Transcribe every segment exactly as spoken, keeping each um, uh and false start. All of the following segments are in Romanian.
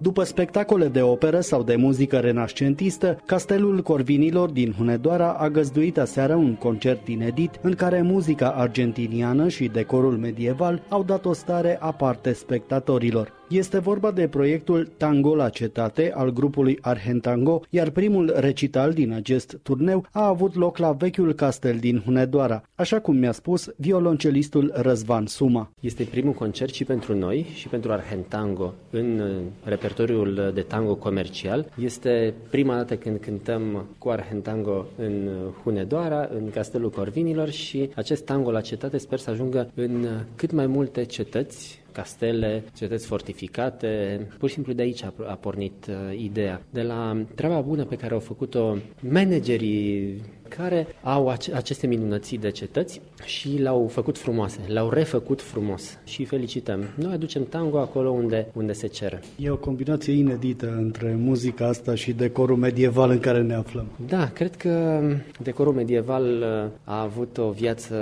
După spectacole de operă sau de muzică renascentistă, Castelul Corvinilor din Hunedoara a găzduit aseară un concert inedit în care muzica argentiniană și decorul medieval au dat o stare aparte spectatorilor. Este vorba de proiectul Tango la cetate al grupului Argentango, iar primul recital din acest turneu a avut loc la vechiul castel din Hunedoara, așa cum mi-a spus violoncelistul Răzvan Suma. Este primul concert și pentru noi și pentru Argentango în repertoriul de tango comercial. Este prima dată când cântăm cu Argentango în Hunedoara, în Castelul Corvinilor, și acest tango la cetate sper să ajungă în cât mai multe cetăți, castele, cetăți fortificate. Pur și simplu de aici a, a pornit uh, ideea. De la treaba bună pe care au făcut-o managerii care au ace- aceste minunății de cetăți și le-au făcut frumoase, le-au refăcut frumos și felicităm. Noi aducem tango acolo unde, unde se cere. E o combinație inedită între muzica asta și decorul medieval în care ne aflăm. Da, cred că decorul medieval a avut o viață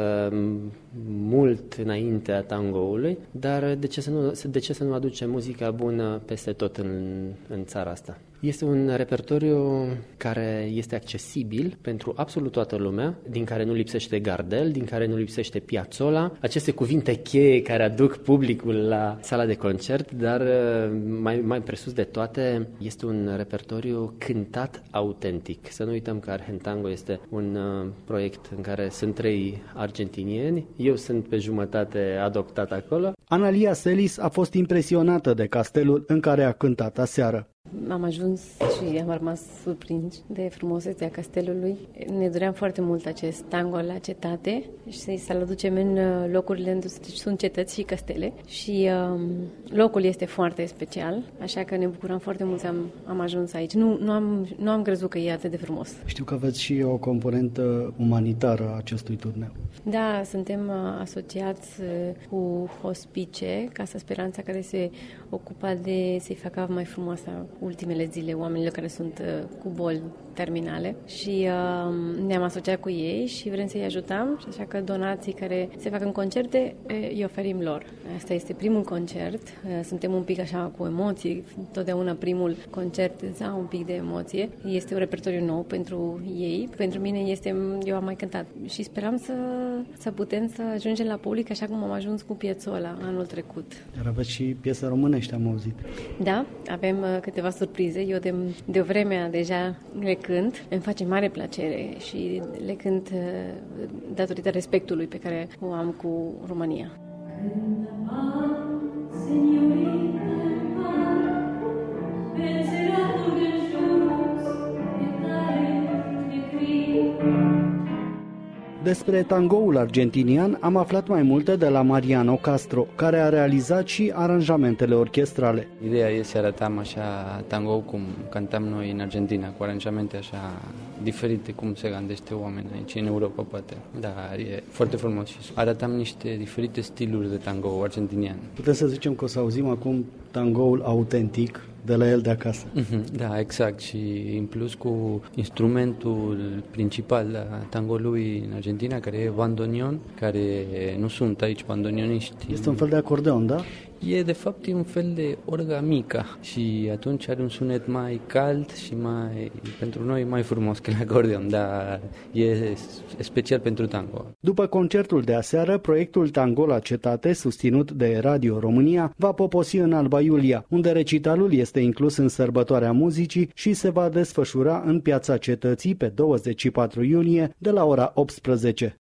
mult înainte a tangoului, dar de ce să nu, de ce să nu aducem muzica bună peste tot în, în țara asta? Este un repertoriu care este accesibil pentru absolut toată lumea, din care nu lipsește Gardel, din care nu lipsește Piazzolla, aceste cuvinte cheie care aduc publicul la sala de concert, dar mai, mai presus de toate este un repertoriu cântat autentic. Să nu uităm că Argentango este un uh, proiect în care sunt trei argentinieni, eu sunt pe jumătate adoptat acolo. Analia Selis a fost impresionată de castelul în care a cântat aseară. Am ajuns și am rămas surprinși de frumusețea castelului. Ne doream foarte mult acest tango la cetate și să-l aducem în locurile unde sunt cetăți și castele. Și um, locul este foarte special, așa că ne bucurăm foarte mult să am, am ajuns aici. Nu, nu, am, nu am crezut că e atât de frumos. Știu că aveți și o componentă umanitară a acestui turneu. Da, suntem asociați cu Hospice, Casa Speranța, care se ocupa de să-i facă mai frumoasă ultimele zile oamenilor care sunt uh, cu boli terminale și uh, ne-am asociat cu ei și vrem să-i ajutăm, și așa că donații care se fac în concerte îi oferim lor. Asta este primul concert, uh, suntem un pic așa cu emoții, totdeauna primul concert îți un pic de emoție. Este un repertoriu nou pentru ei, pentru mine este, eu am mai cântat și speram să, să putem să ajungem la public așa cum am ajuns cu Piazzolla anul trecut. Dar aveți și piese românești, am auzit. Da, avem uh, câteva surprize. Eu de, de o vreme deja le cânt. Îmi face mare plăcere și le cânt uh, datorită respectului pe care o am cu România. Despre tangoul argentinian am aflat mai multe de la Mariano Castro, care a realizat și aranjamentele orchestrale. Ideea e să arătăm așa tango cum cântam noi în Argentina, cu aranjamente așa diferite cum se gândește oamenii aici în Europa, poate. Dar e foarte frumos și arătăm niște diferite stiluri de tango argentinian. Putem să zicem că o să auzim acum tangoul autentic de la el de acasă. Da, exact. Și în plus cu instrumentul principal a tangolului în Argentina, care e bandoneon, care nu sunt aici bandonioniști. Este un fel de acordeon, da? E de fapt e un fel de orga mica și atunci are un sunet mai cald și mai, pentru noi mai frumos că acordeon, dar e special pentru tango. După concertul de aseară, proiectul Tango la cetate, susținut de Radio România, va poposi în Alba Iulia, unde recitalul este inclus în sărbătoarea muzicii și se va desfășura în Piața Cetății pe douăzeci și patru iunie de la ora optsprezece.